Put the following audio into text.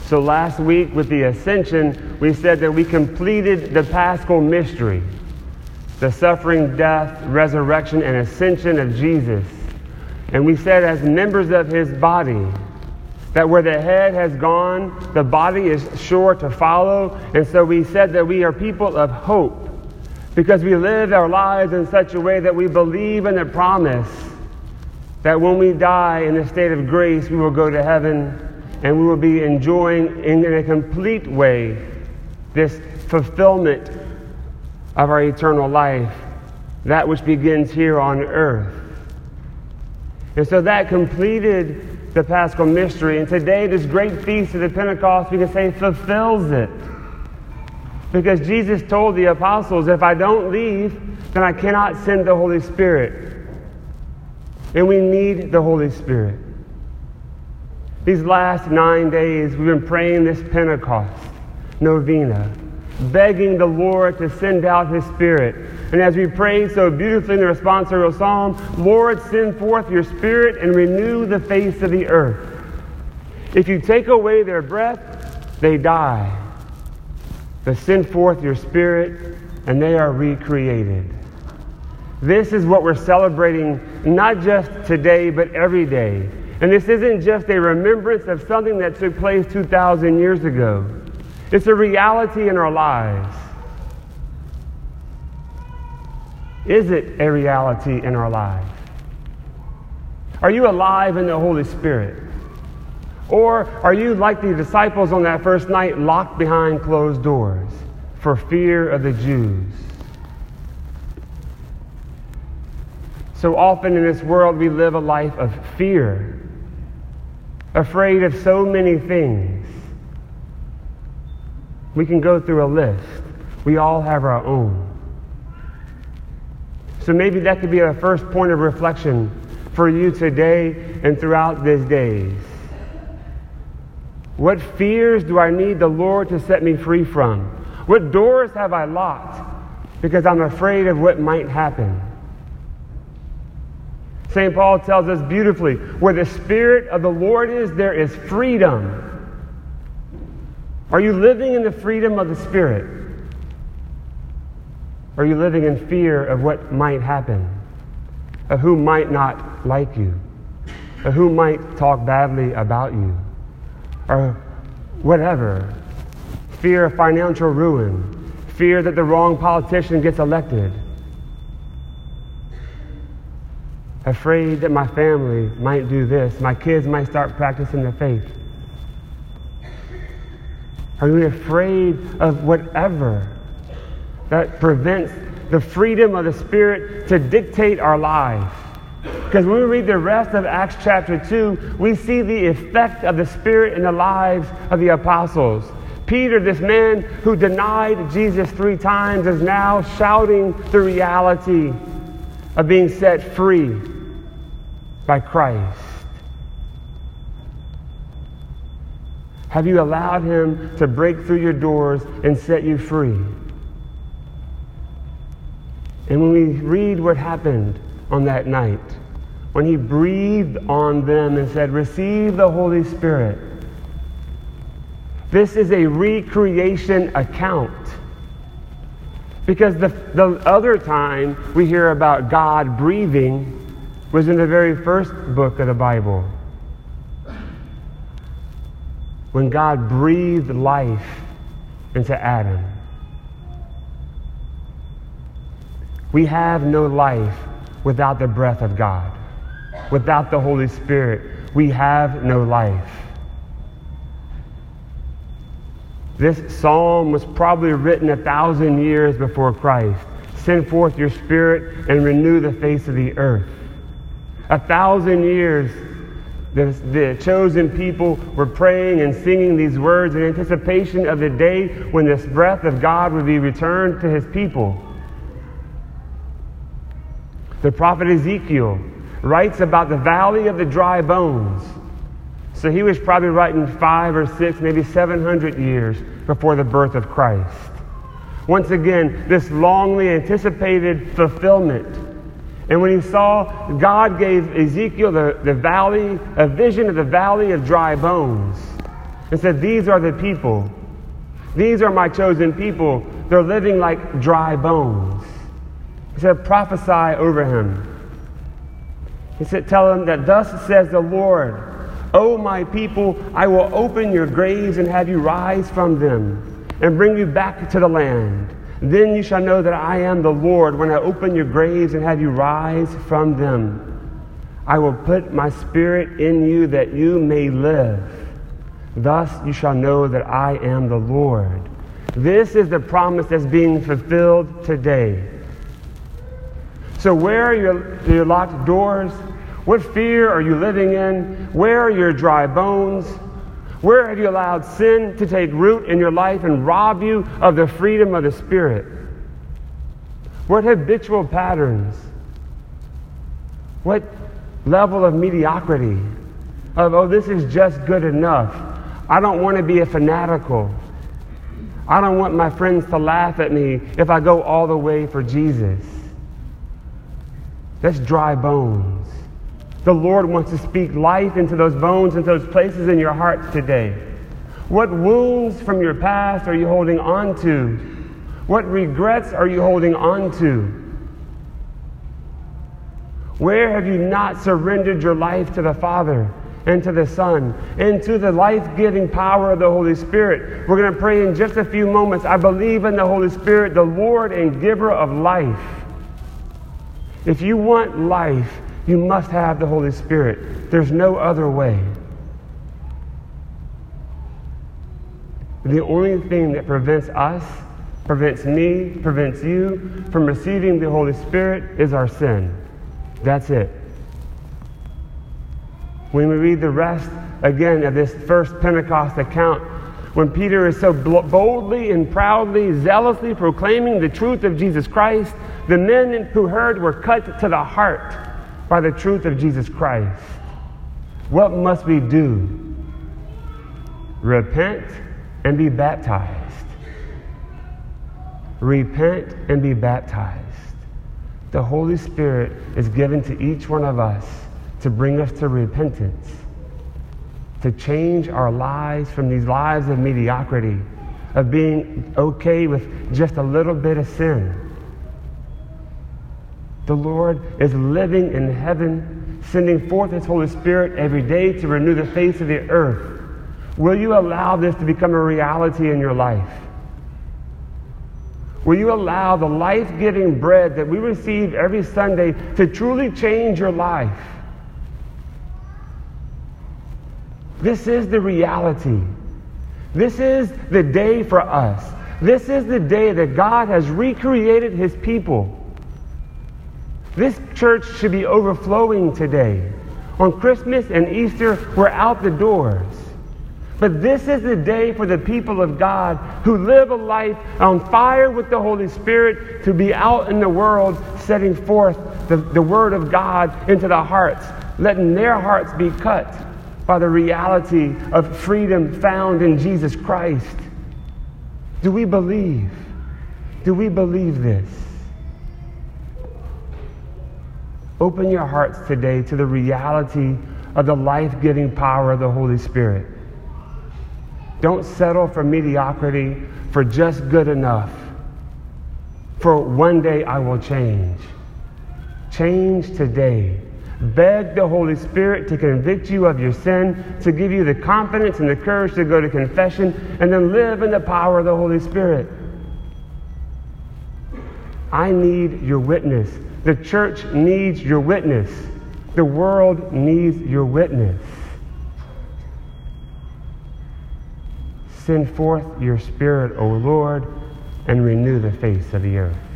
So last week with the ascension, we said that we completed the Paschal mystery, the suffering, death, resurrection, and ascension of Jesus. And we said as members of his body, that where the head has gone, the body is sure to follow. And so we said that we are people of hope because we live our lives in such a way that we believe in the promise that when we die in the state of grace, we will go to heaven and we will be enjoying in a complete way this fulfillment of our eternal life, that which begins here on earth. And so that completed the Paschal mystery. And today, this great feast of the Pentecost, we can say, fulfills it. Because Jesus told the apostles, if I don't leave, then I cannot send the Holy Spirit. And we need the Holy Spirit. These last 9 days, we've been praying this Pentecost novena, begging the Lord to send out his Spirit. And as we prayed so beautifully in the responsorial psalm, Lord, send forth your Spirit and renew the face of the earth. If you take away their breath, they die. But send forth your Spirit and they are recreated. This is what we're celebrating, not just today, but every day. And this isn't just a remembrance of something that took place 2,000 years ago. It's a reality in our lives. Is it a reality in our lives? Are you alive in the Holy Spirit? Or are you like the disciples on that first night, locked behind closed doors for fear of the Jews? So often in this world we live a life of fear, afraid of so many things. We can go through a list. We all have our own. So maybe that could be a first point of reflection for you today and throughout these days. What fears do I need the Lord to set me free from? What doors have I locked because I'm afraid of what might happen? St. Paul tells us beautifully, where the Spirit of the Lord is, there is freedom. Are you living in the freedom of the Spirit? Are you living in fear of what might happen? Of who might not like you? Of who might talk badly about you? Or whatever. Fear of financial ruin. Fear that the wrong politician gets elected. Afraid that my family might do this. My kids might start practicing the faith. Are you afraid of whatever that prevents the freedom of the Spirit to dictate our life? Because when we read the rest of Acts chapter 2, we see the effect of the Spirit in the lives of the apostles. Peter, this man who denied Jesus 3 times, is now shouting the reality of being set free by Christ. Have you allowed him to break through your doors and set you free? And when we read what happened on that night, when he breathed on them and said, receive the Holy Spirit, this is a recreation account. Because the other time we hear about God breathing was in the very first book of the Bible, when God breathed life into Adam. We have no life without the breath of God. Without the Holy Spirit, we have no life. This psalm was probably written 1,000 years before Christ. Send forth your Spirit and renew the face of the earth. 1,000 years, the chosen people were praying and singing these words in anticipation of the day when this breath of God would be returned to his people. The prophet Ezekiel writes about the valley of the dry bones. So he was probably writing 500 or 600, maybe 700 years before the birth of Christ. Once again, this longly anticipated fulfillment. And when he saw, God gave Ezekiel the valley, a vision of the valley of dry bones. and said, these are the people. These are my chosen people. They're living like dry bones. He said, prophesy over him. He said, tell him that thus says the Lord, O my people, I will open your graves and have you rise from them and bring you back to the land. Then you shall know that I am the Lord when I open your graves and have you rise from them. I will put my spirit in you that you may live. Thus you shall know that I am the Lord. This is the promise that's being fulfilled today. So where are your locked doors? What fear are you living in? Where are your dry bones? Where have you allowed sin to take root in your life and rob you of the freedom of the Spirit? What habitual patterns? What level of mediocrity? Of, oh, this is just good enough. I don't want to be a fanatical. I don't want my friends to laugh at me if I go all the way for Jesus. That's dry bones. The Lord wants to speak life into those bones, into those places in your heart today. What wounds from your past are you holding on to? What regrets are you holding on to? Where have you not surrendered your life to the Father and to the Son and to the life-giving power of the Holy Spirit? We're going to pray in just a few moments. I believe in the Holy Spirit, the Lord and giver of life. If you want life, you must have the Holy Spirit. There's no other way. The only thing that prevents us, prevents me, prevents you from receiving the Holy Spirit is our sin. That's it. When we read the rest, again, of this first Pentecost account, when Peter is so boldly and proudly, zealously proclaiming the truth of Jesus Christ, the men who heard were cut to the heart by the truth of Jesus Christ. What must we do? Repent and be baptized. Repent and be baptized. The Holy Spirit is given to each one of us to bring us to repentance, to change our lives from these lives of mediocrity, of being okay with just a little bit of sin. The Lord is living in heaven, sending forth His Holy Spirit every day to renew the face of the earth. Will you allow this to become a reality in your life? Will you allow the life-giving bread that we receive every Sunday to truly change your life? This is the reality. This is the day for us. This is the day that God has recreated His people. This church should be overflowing today. On Christmas and Easter, we're out the doors. But this is the day for the people of God who live a life on fire with the Holy Spirit to be out in the world setting forth the Word of God into the hearts, letting their hearts be cut by the reality of freedom found in Jesus Christ. Do we believe? Do we believe this? Open your hearts today to the reality of the life-giving power of the Holy Spirit. Don't settle for mediocrity, for just good enough. For one day I will change. Change today. Beg the Holy Spirit to convict you of your sin, to give you the confidence and the courage to go to confession, and then live in the power of the Holy Spirit. I need your witness. The church needs your witness. The world needs your witness. Send forth your Spirit, O Lord, and renew the face of the earth.